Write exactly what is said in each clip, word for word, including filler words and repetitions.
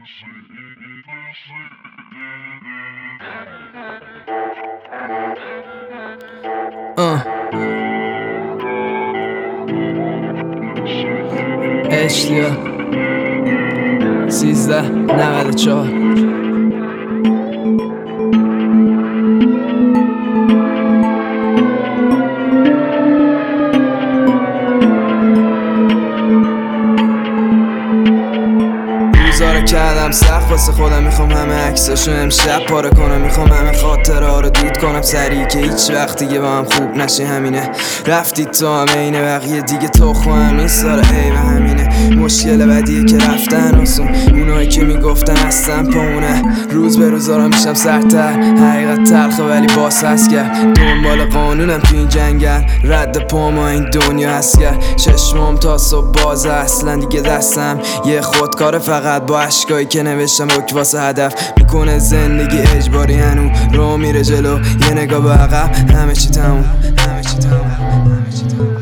آه اشتیا سیزده نود چهار روزا کردم سخت واسه خودم، میخوام همه عکساشو امشب پاره کنم، میخوام همه خاطره ها رو دود کنم سریع که هیچ وقت دیگه با هم خوب نشه. همینه رفتی تو همه اینه بقیه دیگه تو خواهم نیست، داره ای و همینه مشکل بعدیه که رفتن آسون، اونایی که میگفتن هستن پامونه. روز به روز دارم میشم سرتر، حقیقت تلخه ولی باز هست کرد، دنبال قانونم تو این جنگل، رد پاما این دنیا هست کرد. چشمام تا صبح بازه اصلا دیگه دستم یه خودکار، فقط با عشقایی که نوشتم رک واسه هدف میکنه زندگی اجباری، هنو رو میره جلو یه نگاه به عقب، همه چی تموم همه چی تموم همه چی تموم.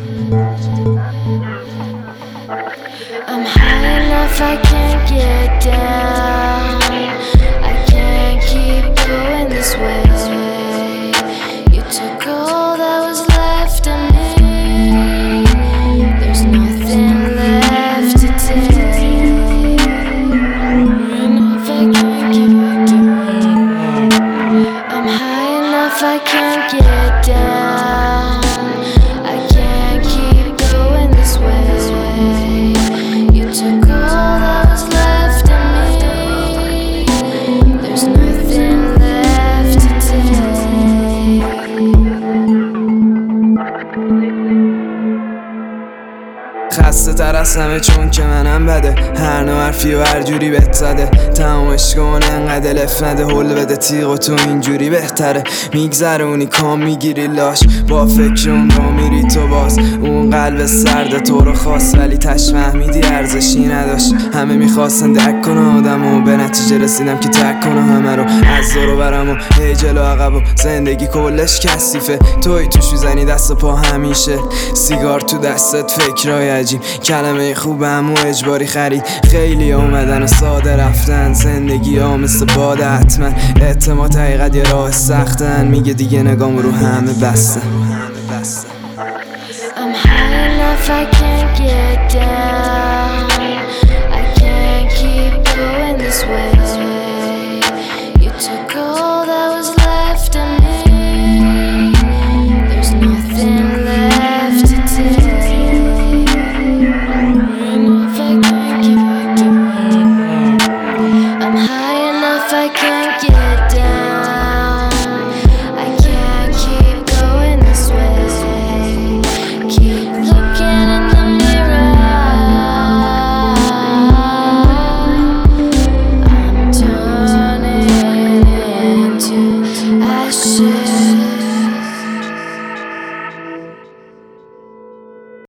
I'm high enough, I can't get down. I can't keep going this way. You took all that was left of me. There's nothing left to take. Enough, I can't get down. I'm high enough, I can't get down. I can't keep going this way. Took all that was left of me. There's nothing left to take. خسته تر از همه چون که منم بده، هر نوع حرفی و هر جوری بهت زده، تمامش کن انقدر لف نده، هل بده تیغ و تو اینجوری بهتره. میگذرونی کام میگیری لاش، با فکر اون را میری تو باز، اون قلب سرد تو رو خواست ولی تش فهمیدی ارزشی نداشت. همه میخواستن درک کنه آدم و به نتیجه رسیدم که ترک کنه همه رو، از دور و برم و هی جلو عقب و زندگی کلش کثیفه، توی توش میزنی دست پا همیشه، سیگار تو دستت فکرای عجیب، کلمه خوبم و اجباری خرید، خیلی اومدن و ساده رفتن، زندگی ها مثل باده حتما، اعتماد حقیقت یه راه سختن، میگه دیگه نگام رو همه بستن. I'm high enough, I can't get down.